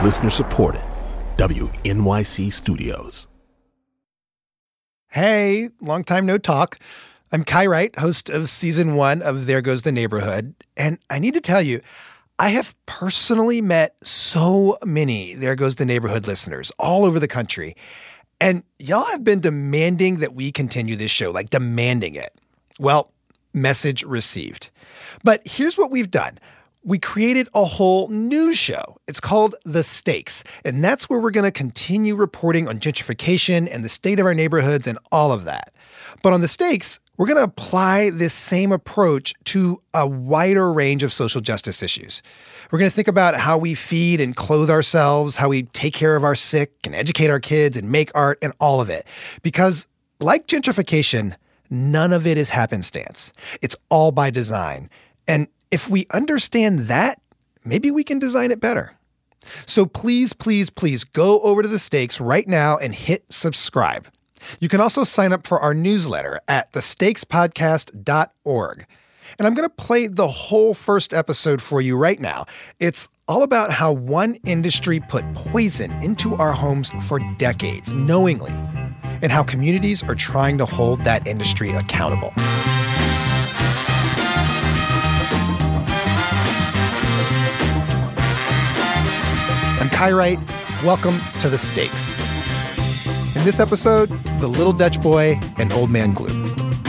Listener supported. WNYC Studios. Hey, long time no talk. I'm Kai Wright, host of Season 1 of There Goes the Neighborhood. And I need to tell you, I have personally met so many There Goes the Neighborhood listeners all over the country. And y'all have been demanding that we continue this show, like demanding it. Well, message received. But here's what we've done. We created a whole new show. It's called The Stakes, and that's where we're going to continue reporting on gentrification and the state of our neighborhoods and all of that. But on The Stakes, we're going to apply this same approach to a wider range of social justice issues. We're going to think about how we feed and clothe ourselves, how we take care of our sick and educate our kids and make art and all of it. Because like gentrification, none of it is happenstance. It's all by design. And if we understand that, maybe we can design it better. So please, please, please go over to The Stakes right now and hit subscribe. You can also sign up for our newsletter at thestakespodcast.org. And I'm going to play the whole first episode for you right now. It's all about how one industry put poison into our homes for decades, knowingly, and how communities are trying to hold that industry accountable. I'm Kai Wright. Welcome to The Stakes. In this episode, The Little Dutch Boy and Old Man Glue.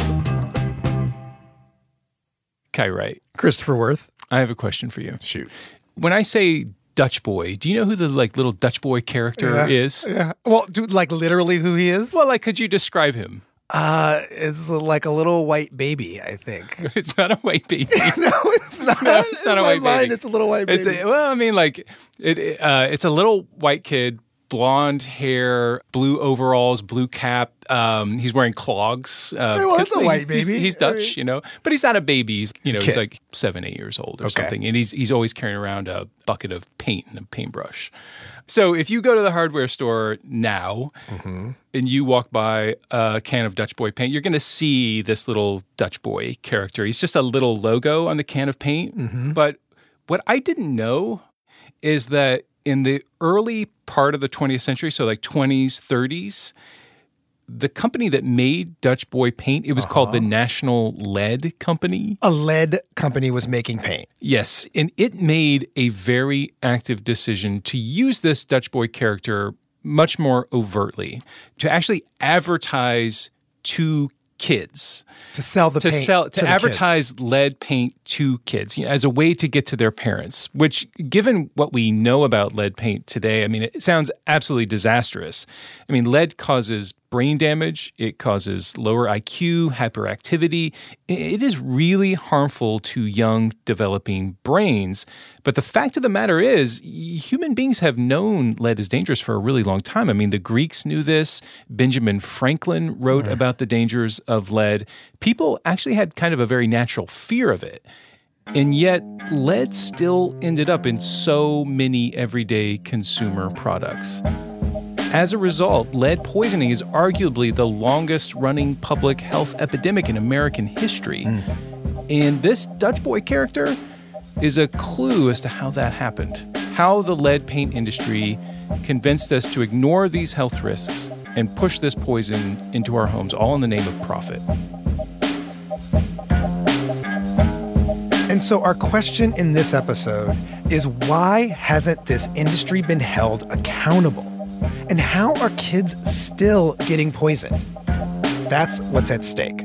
Kai Wright. Christopher Worth. I have a question for you. Shoot. When I say Dutch boy, do you know who the little Dutch boy character is? Yeah. Well, literally who he is? Well, could you describe him? It's like a little white baby, I think. It's not a white baby. No, it's not. No, it's not a white baby. It's a little white baby. It's a little white kid, blonde hair, blue overalls, blue cap. He's wearing clogs. Well, that's a white baby. He's Dutch, but he's not a baby. He's like 7-8 years old or Okay. something. And he's always carrying around a bucket of paint and a paintbrush. So if you go to the hardware store now and you walk by a can of Dutch Boy paint, you're going to see this little Dutch Boy character. He's just a little logo on the can of paint. But what I didn't know is that in the early part of the 20th century, so like 20s, 30s, the company that made Dutch Boy paint, it was called the National Lead Company. A lead company was making paint. Yes, and it made a very active decision to use this Dutch Boy character much more overtly, to actually advertise to kids. To sell the paint to advertise lead paint to kids as a way to get to their parents, which, given what we know about lead paint today, it sounds absolutely disastrous. Lead causes brain damage. It causes lower IQ, hyperactivity. It is really harmful to young developing brains. But the fact of the matter is, human beings have known lead is dangerous for a really long time. The Greeks knew this. Benjamin Franklin wrote about the dangers of lead. People actually had kind of a very natural fear of it. And yet, lead still ended up in so many everyday consumer products. As a result, lead poisoning is arguably the longest-running public health epidemic in American history. And this Dutch Boy character is a clue as to how that happened, how the lead paint industry convinced us to ignore these health risks and push this poison into our homes, all in the name of profit. And so our question in this episode is, why hasn't this industry been held accountable? And how are kids still getting poisoned? That's what's at stake.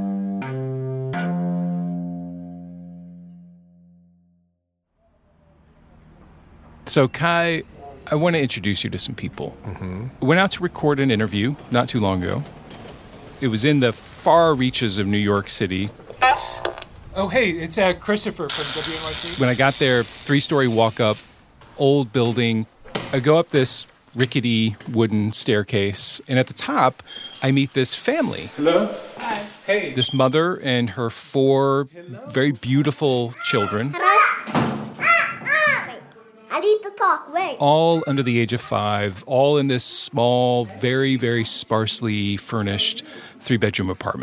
So, Kai, I want to introduce you to some people. I went out to record an interview not too long ago. It was in the far reaches of New York City. Oh, hey, it's Christopher from WNYC. When I got there, 3-story walk-up, old building. I go up this rickety wooden staircase, and at the top, I meet this family. Hello? Hi. Hey. This mother and her 4 very beautiful children. I need to talk, wait. All under the age of 5, all in this small, very, very sparsely furnished 3-bedroom apartment.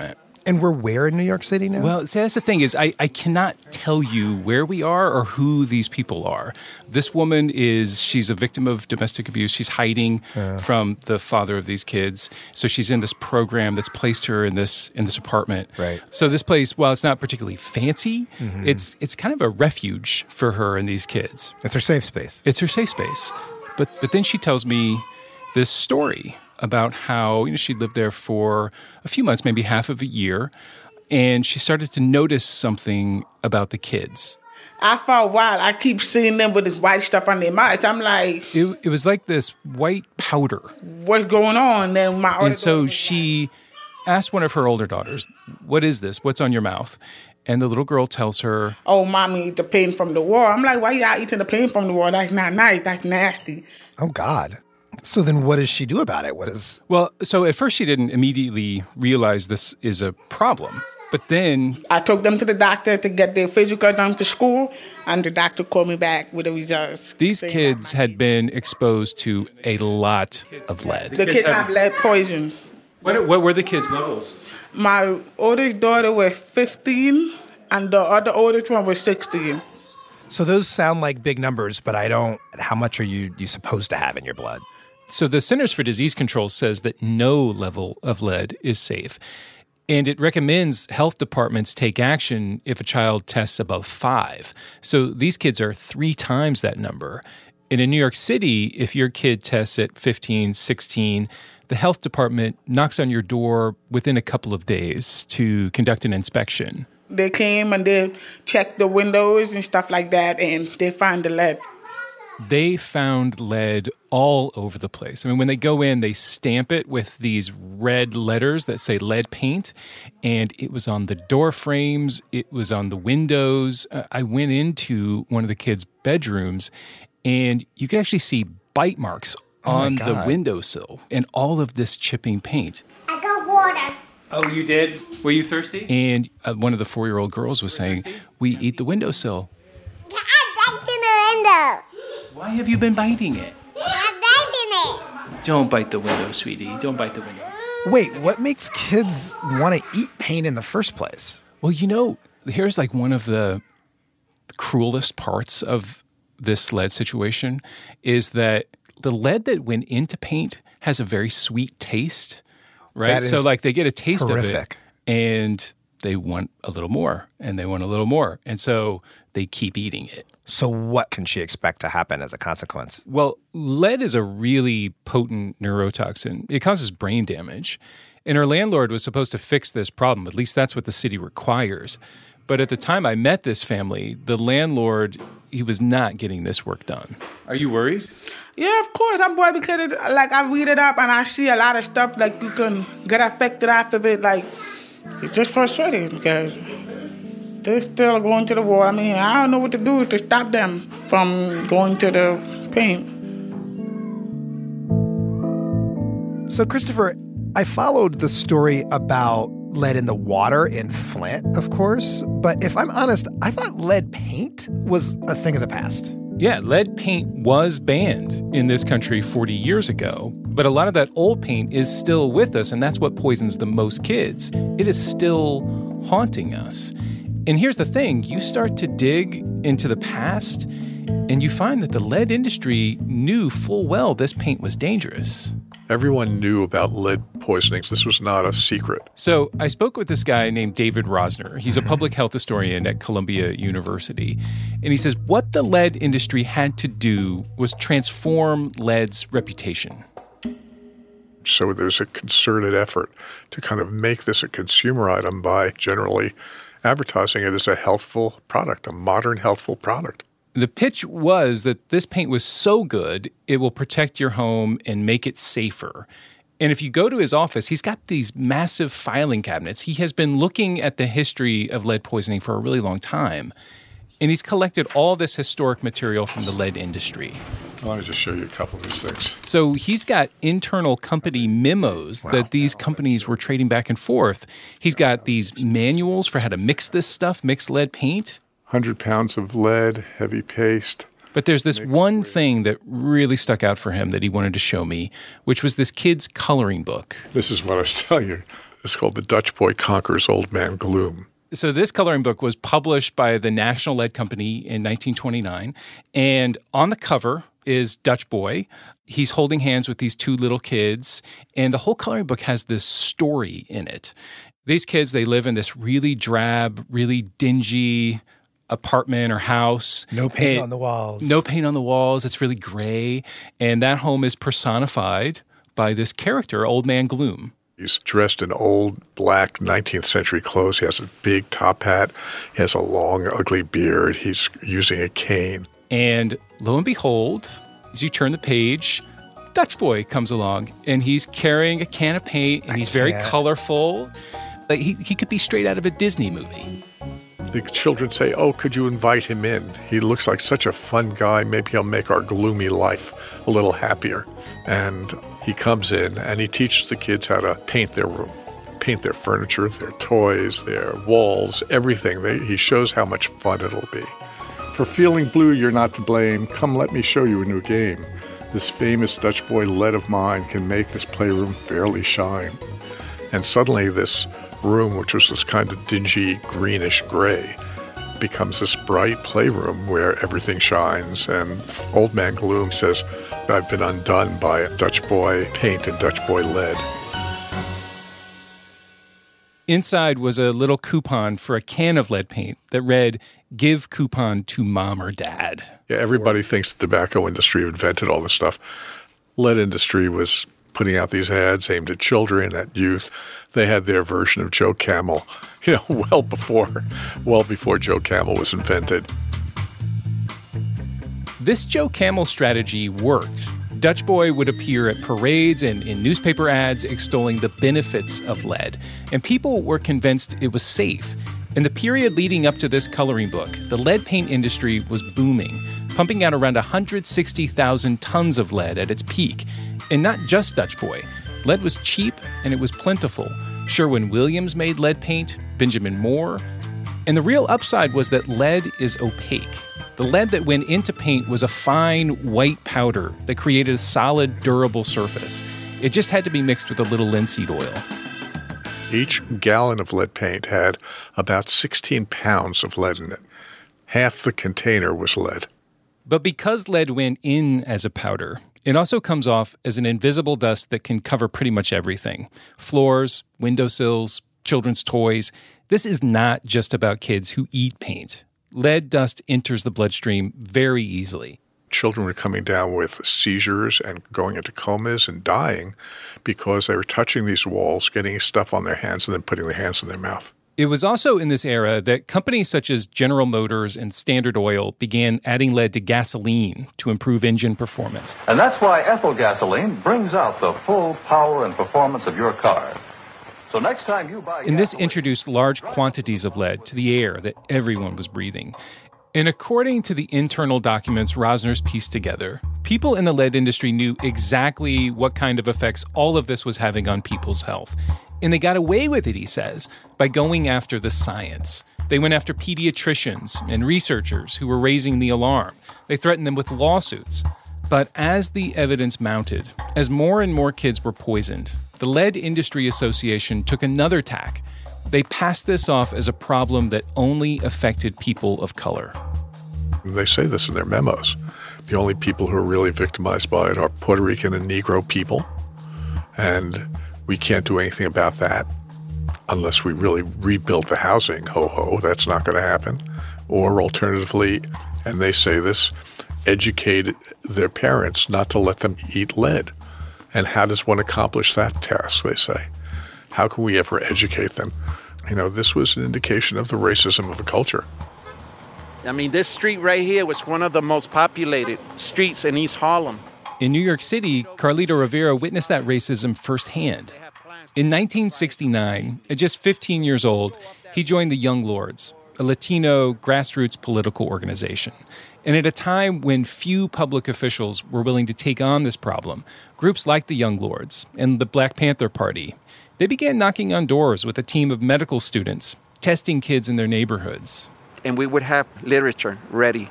And we're where in New York City now? Well, see, that's the thing is I cannot tell you where we are or who these people are. This woman she's a victim of domestic abuse. She's hiding from the father of these kids. So she's in this program that's placed her in this apartment. Right. So this place, while it's not particularly fancy, it's kind of a refuge for her and these kids. It's her safe space. It's her safe space. But then she tells me this story about how she lived there for a few months, maybe half of a year, and she started to notice something about the kids. After a while, I keep seeing them with this white stuff on their mouths. I'm like... It was like this white powder. What's going on? And so she asked one of her older daughters, what is this? What's on your mouth? And the little girl tells her, oh, Mommy, eat the paint from the wall. I'm like, why y'all eating the paint from the wall? That's not nice. That's nasty. Oh, God. So then what does she do about it? Well, so at first she didn't immediately realize this is a problem. But then... I took them to the doctor to get their physical done for school, and the doctor called me back with the results. These kids had been exposed to a lot of lead. The kids have lead poison. What were the kids' levels? My oldest daughter was 15, and the other oldest one was 16. So those sound like big numbers, but how much are you supposed to have in your blood? So the Centers for Disease Control says that no level of lead is safe. And it recommends health departments take action if a child tests above 5. So these kids are 3 times that number. And in New York City, if your kid tests at 15, 16, the health department knocks on your door within a couple of days to conduct an inspection. They came and they checked the windows and stuff like that, and they found the lead. They found lead all over the place. I mean, when they go in, they stamp it with these red letters that say lead paint, and it was on the door frames, it was on the windows. I went into one of the kids' bedrooms, and you could actually see bite marks on the windowsill and all of this chipping paint. I got water. Oh, you did? Were you thirsty? And one of the 4-year-old girls was saying, we eat the windowsill. I'm biting the window. Why have you been biting it? I'm biting it. Don't bite the window, sweetie. Don't bite the window. Wait, what makes kids want to eat paint in the first place? Well, here's like one of the cruelest parts of this lead situation is that the lead that went into paint has a very sweet taste, right? So like they get a taste horrific. of it and they want a little more and they want a little more. And so they keep eating it. So what can she expect to happen as a consequence? Well, lead is a really potent neurotoxin. It causes brain damage. And our landlord was supposed to fix this problem. At least that's what the city requires. But at the time I met this family, the landlord, he was not getting this work done. Are you worried? Yeah, of course. I'm worried because I read it up and I see a lot of stuff like you can get affected after it. Like, it's just frustrating because they're still going to the war. I mean, I don't know what to do to stop them from going to the paint. So, Christopher, I followed the story about lead in the water in Flint, of course. But if I'm honest, I thought lead paint was a thing of the past. Yeah, lead paint was banned in this country 40 years ago. But a lot of that old paint is still with us, and that's what poisons the most kids. It is still haunting us. And here's the thing. You start to dig into the past, and you find that the lead industry knew full well this paint was dangerous. Everyone knew about lead poisonings. This was not a secret. So I spoke with this guy named David Rosner. He's a public health historian at Columbia University. And he says what the lead industry had to do was transform lead's reputation. So there's a concerted effort to kind of make this a consumer item by generally advertising it as a healthful product, a modern healthful product. The pitch was that this paint was so good, it will protect your home and make it safer. And if you go to his office, he's got these massive filing cabinets. He has been looking at the history of lead poisoning for a really long time. And he's collected all this historic material from the lead industry. I want to just show you a couple of these things. So he's got internal company memos that these companies were trading back and forth. He's got these manuals for how to mix this stuff, mix lead paint. 100 pounds of lead, heavy paste. But there's this one thing that really stuck out for him that he wanted to show me, which was this kid's coloring book. This is what I was telling you. It's called The Dutch Boy Conquers Old Man Gloom. So this coloring book was published by the National Lead Company in 1929. And on the cover is Dutch Boy. He's holding hands with these two little kids. And the whole coloring book has this story in it. These kids, they live in this really drab, really dingy apartment or house. No paint on the walls. No paint on the walls. It's really gray. And that home is personified by this character, Old Man Gloom. He's dressed in old, black, 19th century clothes. He has a big top hat. He has a long, ugly beard. He's using a cane. And lo and behold, as you turn the page, Dutch Boy comes along, and he's carrying a can of paint, and he's very colorful. Like he could be straight out of a Disney movie. The children say, "Oh, could you invite him in? He looks like such a fun guy. Maybe he'll make our gloomy life a little happier." And he comes in and he teaches the kids how to paint their room, paint their furniture, their toys, their walls, everything. He shows how much fun it'll be. For feeling blue, you're not to blame. Come, let me show you a new game. This famous Dutch boy lead of mine can make this playroom fairly shine. And suddenly this room, which was this kind of dingy greenish gray, becomes this bright playroom where everything shines. And Old Man Gloom says, "I've been undone by Dutch Boy paint and Dutch Boy lead." Inside was a little coupon for a can of lead paint that read, "Give coupon to mom or dad." Yeah, everybody thinks the tobacco industry invented all this stuff. Lead industry was putting out these ads aimed at children, at youth. They had their version of Joe Camel, well before Joe Camel was invented. This Joe Camel strategy worked. Dutch Boy would appear at parades and in newspaper ads extolling the benefits of lead, and people were convinced it was safe. In the period leading up to this coloring book, the lead paint industry was booming, pumping out around 160,000 tons of lead at its peak. And not just Dutch Boy. Lead was cheap and it was plentiful. Sherwin-Williams made lead paint, Benjamin Moore. And the real upside was that lead is opaque. The lead that went into paint was a fine white powder that created a solid, durable surface. It just had to be mixed with a little linseed oil. Each gallon of lead paint had about 16 pounds of lead in it. Half the container was lead. But because lead went in as a powder, it also comes off as an invisible dust that can cover pretty much everything. Floors, windowsills, children's toys. This is not just about kids who eat paint. Lead dust enters the bloodstream very easily. Children were coming down with seizures and going into comas and dying because they were touching these walls, getting stuff on their hands, and then putting their hands in their mouth. It was also in this era that companies such as General Motors and Standard Oil began adding lead to gasoline to improve engine performance. And that's why ethyl gasoline brings out the full power and performance of your car. So next time you buy And this introduced large quantities of lead to the air that everyone was breathing. And according to the internal documents Rosner's pieced together, people in the lead industry knew exactly what kind of effects all of this was having on people's health. And they got away with it, he says, by going after the science. They went after pediatricians and researchers who were raising the alarm. They threatened them with lawsuits. But as the evidence mounted, as more and more kids were poisoned, the Lead Industry Association took another tack. They passed this off as a problem that only affected people of color. They say this in their memos. The only people who are really victimized by it are Puerto Rican and Negro people. And we can't do anything about that unless we really rebuild the housing. Ho-ho, that's not going to happen. Or alternatively, and they say this, educate their parents not to let them eat lead. And how does one accomplish that task, they say? How can we ever educate them? This was an indication of the racism of the culture. I mean, this street right here was one of the most populated streets in East Harlem. In New York City, Carlito Rivera witnessed that racism firsthand. In 1969, at just 15 years old, he joined the Young Lords, a Latino grassroots political organization. And at a time when few public officials were willing to take on this problem, groups like the Young Lords and the Black Panther Party, they began knocking on doors with a team of medical students, testing kids in their neighborhoods. And we would have literature ready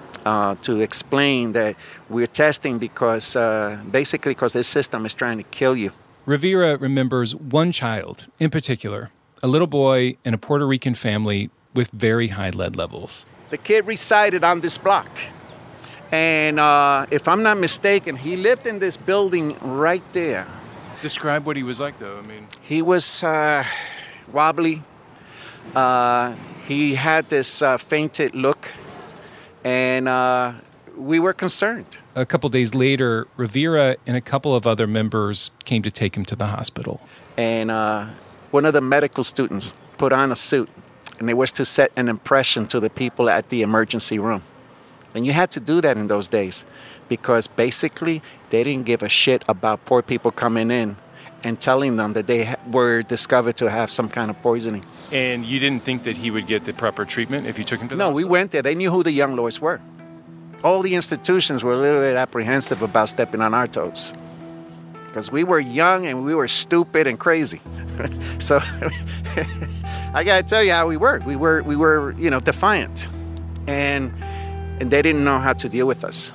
to explain that we're testing because basically because this system is trying to kill you. Rivera remembers one child in particular, a little boy in a Puerto Rican family with very high lead levels. The kid resided on this block. And if I'm not mistaken, he lived in this building right there. Describe what he was like, though. I mean, he was wobbly. He had this fainted look. And we were concerned. A couple days later, Rivera and a couple of other members came to take him to the hospital. And one of the medical students put on a suit, and it was to set an impression to the people at the emergency room. And you had to do that in those days because basically they didn't give a shit about poor people coming in and telling them that they were discovered to have some kind of poisoning. And you didn't think that he would get the proper treatment if you took him to the hospital? No, we went there. They knew who the young lawyers were. All the institutions were a little bit apprehensive about stepping on our toes because we were young and we were stupid and crazy. So I got to tell you how we were. We were, defiant. And they didn't know how to deal with us.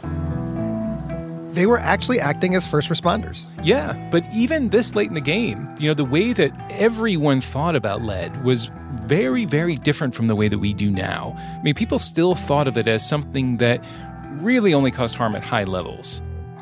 They were actually acting as first responders. Yeah, but even this late in the game, the way that everyone thought about lead was very, very different from the way that we do now. I mean, people still thought of it as something that really only caused harm at high levels.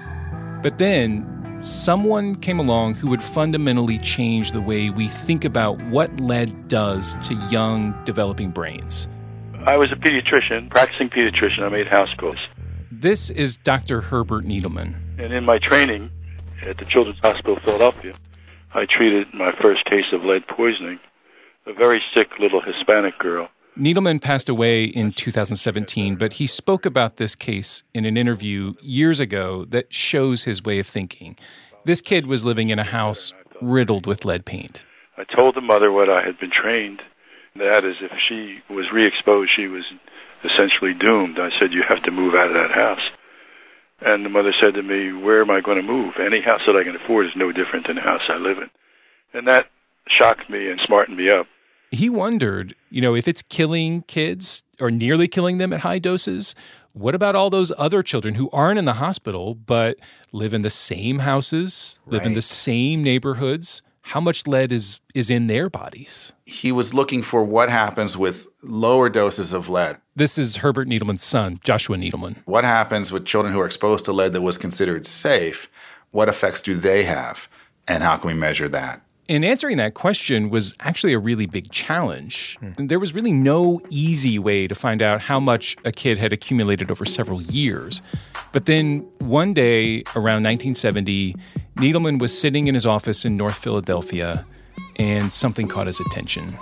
But then someone came along who would fundamentally change the way we think about what lead does to young, developing brains. I was a practicing pediatrician. I made house calls. This is Dr. Herbert Needleman. And in my training at the Children's Hospital of Philadelphia, I treated my first case of lead poisoning, a very sick little Hispanic girl. Needleman passed away in 2017, but he spoke about this case in an interview years ago that shows his way of thinking. This kid was living in a house riddled with lead paint. I told the mother what I had been trained, that is, if she was re-exposed, she was essentially doomed. I said, you have to move out of that house. And the mother said to me, where am I going to move? Any house that I can afford is no different than the house I live in. And that shocked me and smartened me up. He wondered, if it's killing kids or nearly killing them at high doses, what about all those other children who aren't in the hospital but live in the same houses, live in the same neighborhoods? How much lead is in their bodies? He was looking for what happens with lower doses of lead. This is Herbert Needleman's son, Joshua Needleman. What happens with children who are exposed to lead that was considered safe? What effects do they have? And how can we measure that? And answering that question was actually a really big challenge. There was really no easy way to find out how much a kid had accumulated over several years. But then one day around 1970, Needleman was sitting in his office in North Philadelphia, and something caught his attention.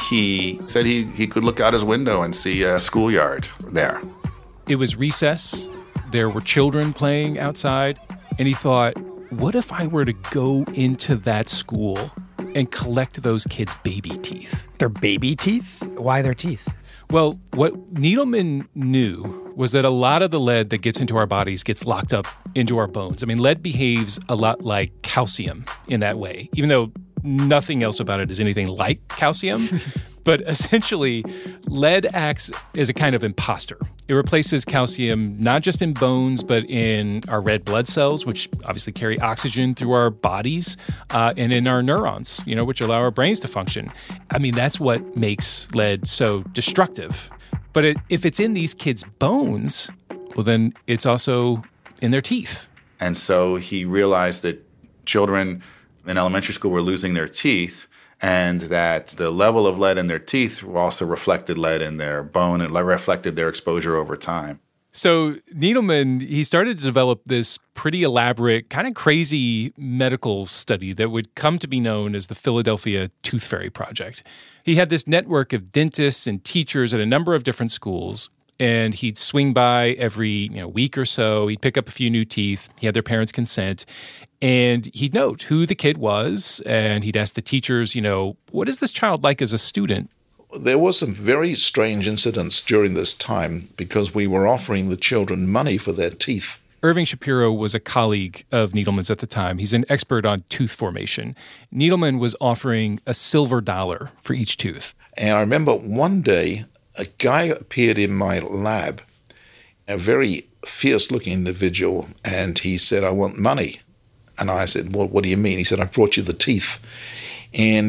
He said he could look out his window and see a schoolyard there. It was recess. There were children playing outside. And he thought, what if I were to go into that school and collect those kids' baby teeth? Their baby teeth? Why their teeth? Well, what Needleman knew was that a lot of the lead that gets into our bodies gets locked up into our bones. I mean, lead behaves a lot like calcium in that way, even though nothing else about it is anything like calcium. But essentially, lead acts as a kind of imposter. It replaces calcium not just in bones, but in our red blood cells, which obviously carry oxygen through our bodies, and in our neurons, which allow our brains to function. I mean, that's what makes lead so destructive. But if it's in these kids' bones, well, then it's also in their teeth. And so he realized that children in elementary school were losing their teeth, and that the level of lead in their teeth also reflected lead in their bone and reflected their exposure over time. So Needleman, he started to develop this pretty elaborate, kind of crazy medical study that would come to be known as the Philadelphia Tooth Fairy Project. He had this network of dentists and teachers at a number of different schools, and he'd swing by every week or so. He'd pick up a few new teeth. He had their parents' consent. And he'd note who the kid was, and he'd ask the teachers, what is this child like as a student? There were some very strange incidents during this time because we were offering the children money for their teeth. Irving Shapiro was a colleague of Needleman's at the time. He's an expert on tooth formation. Needleman was offering a silver dollar for each tooth. And I remember one day a guy appeared in my lab, a very fierce-looking individual, and he said, I want money. And I said, well, what do you mean? He said, I brought you the teeth. And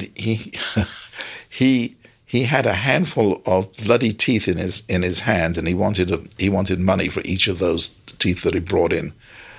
he had a handful of bloody teeth in his hand, and he wanted money for each of those teeth that he brought in.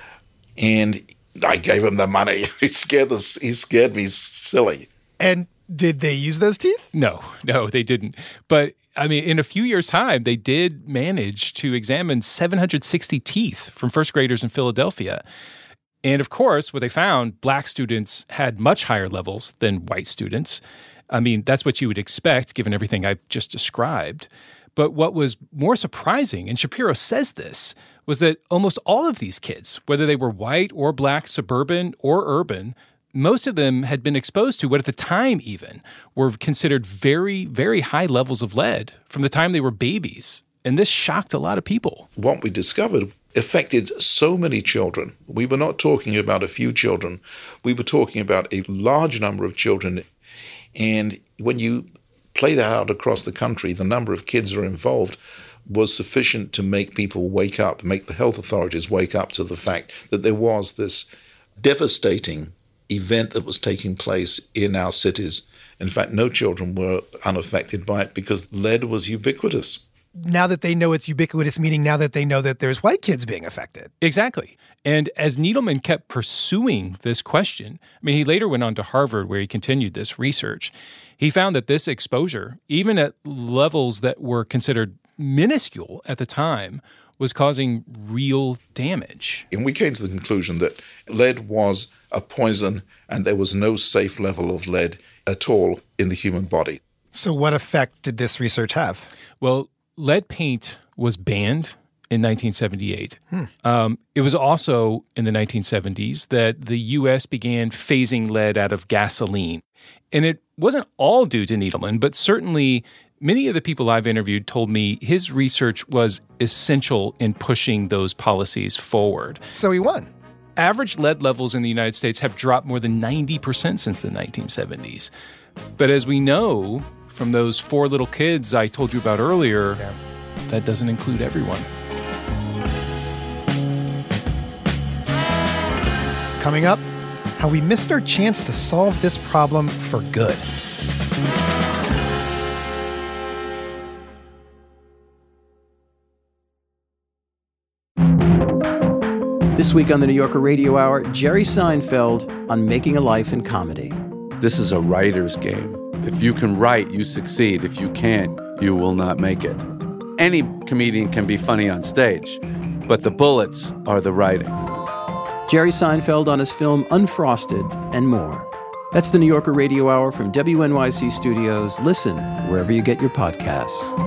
And I gave him the money. He scared me silly. And did they use those teeth? No, they didn't. But I mean, in a few years' time, they did manage to examine 760 teeth from first graders in Philadelphia. And of course, what they found, black students had much higher levels than white students. I mean, that's what you would expect given everything I've just described. But what was more surprising, and Shapiro says this, was that almost all of these kids, whether they were white or black, suburban or urban, most of them had been exposed to what at the time even were considered very, very high levels of lead from the time they were babies. And this shocked a lot of people. What we discovered affected so many children. We were not talking about a few children. We were talking about a large number of children. And when you play that out across the country, the number of kids who are involved was sufficient to make people wake up, make the health authorities wake up to the fact that there was this devastating event that was taking place in our cities. In fact, no children were unaffected by it because lead was ubiquitous. Now that they know it's ubiquitous, meaning now that they know that there's white kids being affected. Exactly. And as Needleman kept pursuing this question, I mean, he later went on to Harvard where he continued this research. He found that this exposure, even at levels that were considered minuscule at the time, was causing real damage. And we came to the conclusion that lead was a poison and there was no safe level of lead at all in the human body. So what effect did this research have? Well, lead paint was banned in 1978. It was also in the 1970s that the U.S. began phasing lead out of gasoline. And it wasn't all due to Needleman, but certainly many of the people I've interviewed told me his research was essential in pushing those policies forward. So he won. Average lead levels in the United States have dropped more than 90% since the 1970s. But as we know from those 4 little kids I told you about earlier, that doesn't include everyone. Coming up, how we missed our chance to solve this problem for good. This week on the New Yorker Radio Hour, Jerry Seinfeld on making a life in comedy. This is a writer's game. If you can write, you succeed. If you can't, you will not make it. Any comedian can be funny on stage, but the bullets are the writing. Jerry Seinfeld on his film Unfrosted and more. That's the New Yorker Radio Hour from WNYC Studios. Listen wherever you get your podcasts.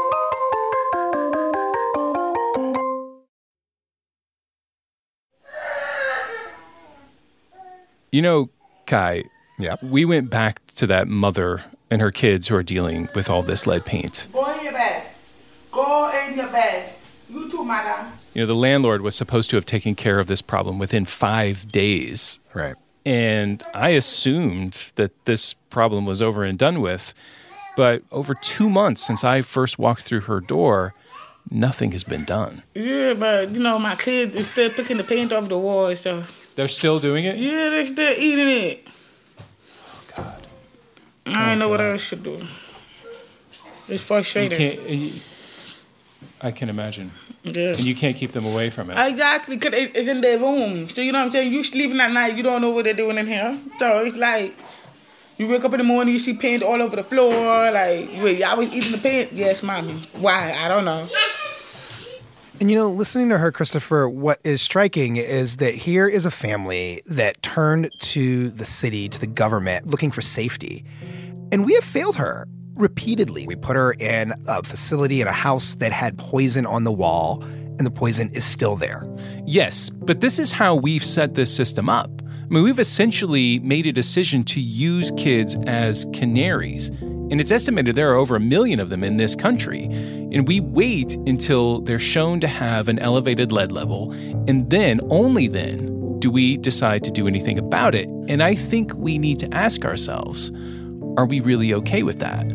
You know, Kai, we went back to that mother and her kids who are dealing with all this lead paint. Go in your bed. Go in your bed. You too, madam. You know, the landlord was supposed to have taken care of this problem within 5 days. Right. And I assumed that this problem was over and done with. But over 2 months since I first walked through her door, nothing has been done. Yeah, but, you know, my kids is still picking the paint off the wall and stuff. They're still doing it? Yeah, they're still eating it. Oh, God. I don't know what else to do. It's frustrating. I can imagine. Yeah. And you can't keep them away from it. Exactly, because it's in their room. So, you know what I'm saying? You sleeping at night, you don't know what they're doing in here. So, it's like, you wake up in the morning, you see paint all over the floor. Like, wait, y'all was eating the paint? Yes, mommy. Why? I don't know. And, you know, listening to her, Christopher, what is striking is that here is a family that turned to the city, to the government, looking for safety. And we have failed her repeatedly. We put her in a facility, in a house that had poison on the wall, and the poison is still there. Yes, but this is how we've set this system up. I mean, we've essentially made a decision to use kids as canaries. And it's estimated there are over 1 million of them in this country. And we wait until they're shown to have an elevated lead level. And then, only then, do we decide to do anything about it. And I think we need to ask ourselves, are we really okay with that?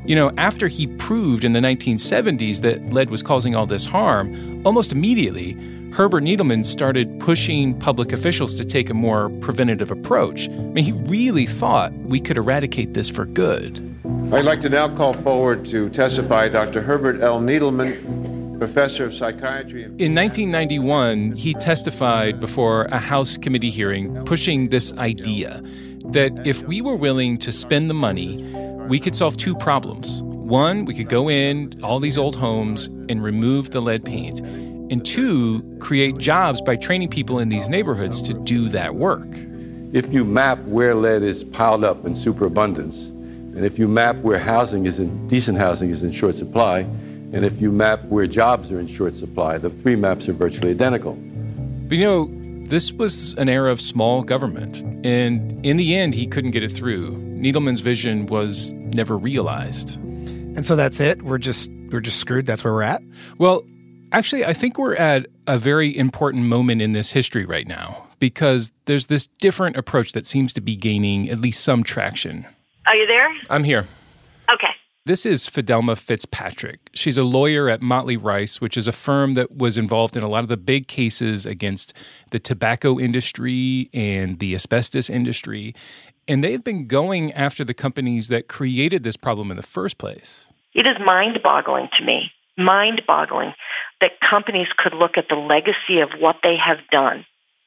You know, after he proved in the 1970s that lead was causing all this harm, almost immediately, Herbert Needleman started pushing public officials to take a more preventative approach. I mean, he really thought we could eradicate this for good. I'd like to now call forward to testify Dr. Herbert L. Needleman, professor of psychiatry. In 1991, he testified before a House committee hearing pushing this idea that if we were willing to spend the money, we could solve two problems. One, we could go in all these old homes and remove the lead paint. And two, create jobs by training people in these neighborhoods to do that work. If you map where lead is piled up in superabundance, and if you map where decent housing is in short supply, and if you map where jobs are in short supply, the three maps are virtually identical. But you know, this was an era of small government, and in the end, he couldn't get it through. Needleman's vision was never realized. And so that's it? We're just screwed? That's where we're at? Well, actually, I think we're at a very important moment in this history right now, because there's this different approach that seems to be gaining at least some traction. Are you there? I'm here. Okay. This is Fidelma Fitzpatrick. She's a lawyer at Motley Rice, which is a firm that was involved in a lot of the big cases against the tobacco industry and the asbestos industry. And they've been going after the companies that created this problem in the first place. It is mind-boggling to me, mind-boggling, that companies could look at the legacy of what they have done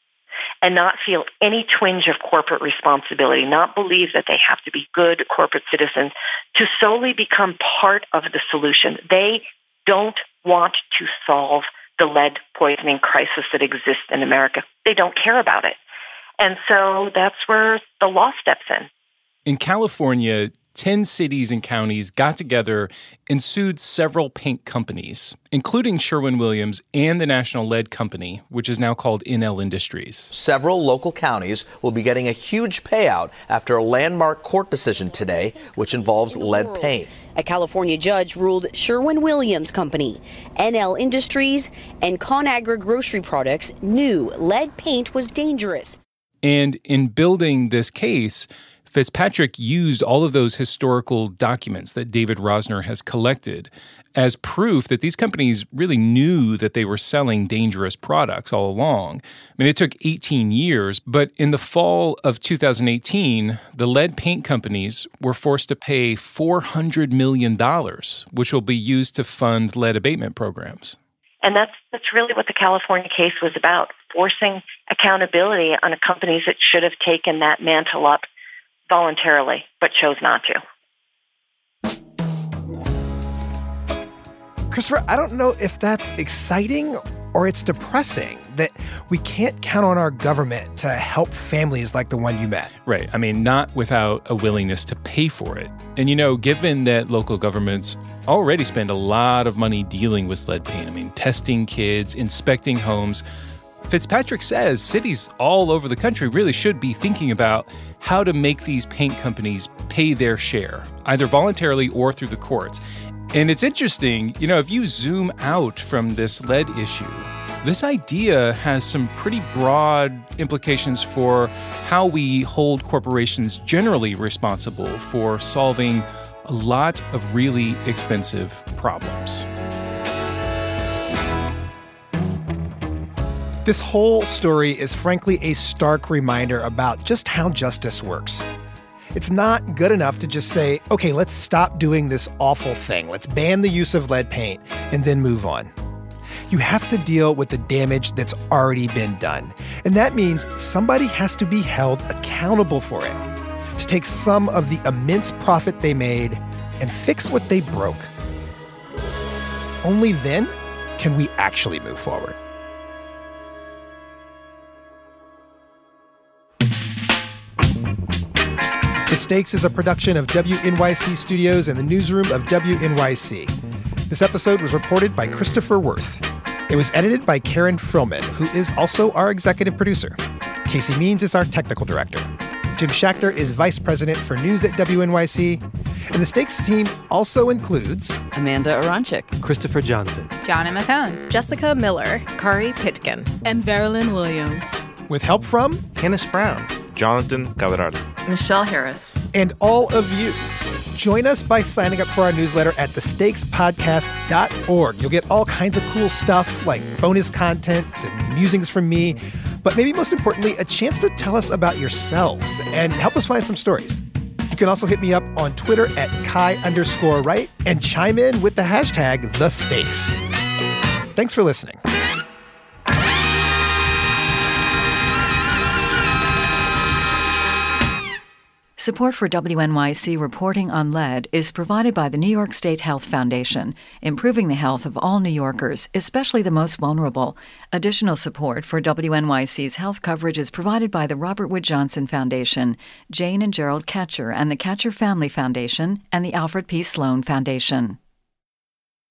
and not feel any twinge of corporate responsibility, not believe that they have to be good corporate citizens to solely become part of the solution. They don't want to solve the lead poisoning crisis that exists in America. They don't care about it. And so that's where the law steps in. In California, 10 cities and counties got together and sued several paint companies, including Sherwin-Williams and the National Lead Company, which is now called NL Industries. Several local counties will be getting a huge payout after a landmark court decision today, which involves lead paint. A California judge ruled Sherwin-Williams Company, NL Industries, and ConAgra Grocery Products knew lead paint was dangerous. And in building this case, Fitzpatrick used all of those historical documents that David Rosner has collected as proof that these companies really knew that they were selling dangerous products all along. I mean, it took 18 years, but in the fall of 2018, the lead paint companies were forced to pay $400 million, which will be used to fund lead abatement programs. And that's really what the California case was about, forcing accountability on companies that should have taken that mantle up voluntarily, but chose not to. Christopher, I don't know if that's exciting or it's depressing that we can't count on our government to help families like the one you met. Right. I mean, not without a willingness to pay for it. And, you know, given that local governments already spend a lot of money dealing with lead paint, I mean, testing kids, inspecting homes, Fitzpatrick says cities all over the country really should be thinking about how to make these paint companies pay their share, either voluntarily or through the courts. And it's interesting, you know, if you zoom out from this lead issue, this idea has some pretty broad implications for how we hold corporations generally responsible for solving a lot of really expensive problems. This whole story is frankly a stark reminder about just how justice works. It's not good enough to just say, okay, let's stop doing this awful thing. Let's ban the use of lead paint and then move on. You have to deal with the damage that's already been done. And that means somebody has to be held accountable for it, to take some of the immense profit they made and fix what they broke. Only then can we actually move forward. The Stakes is a production of WNYC Studios and the newsroom of WNYC. This episode was reported by Christopher Worth. It was edited by Karen Frillman, who is also our executive producer. Casey Means is our technical director. Jim Schachter is vice president for news at WNYC. And the Stakes team also includes Amanda Aronchik, Christopher Johnson, Jonna McCone, Jessica Miller, Kari Pitkin, and Verilyn Williams. With help from Hennis Brown, Jonathan Cabral, Michelle Harris, and all of you. Join us by signing up for our newsletter at thesteakspodcast.org. You'll get all kinds of cool stuff like bonus content and musings from me, but maybe most importantly, a chance to tell us about yourselves and help us find some stories. You can also hit me up on Twitter at Kai_Wright and chime in with the hashtag #TheStakes. Thanks for listening. Support for WNYC reporting on lead is provided by the New York State Health Foundation, improving the health of all New Yorkers, especially the most vulnerable. Additional support for WNYC's health coverage is provided by the Robert Wood Johnson Foundation, Jane and Gerald Katcher and the Katcher Family Foundation, and the Alfred P. Sloan Foundation.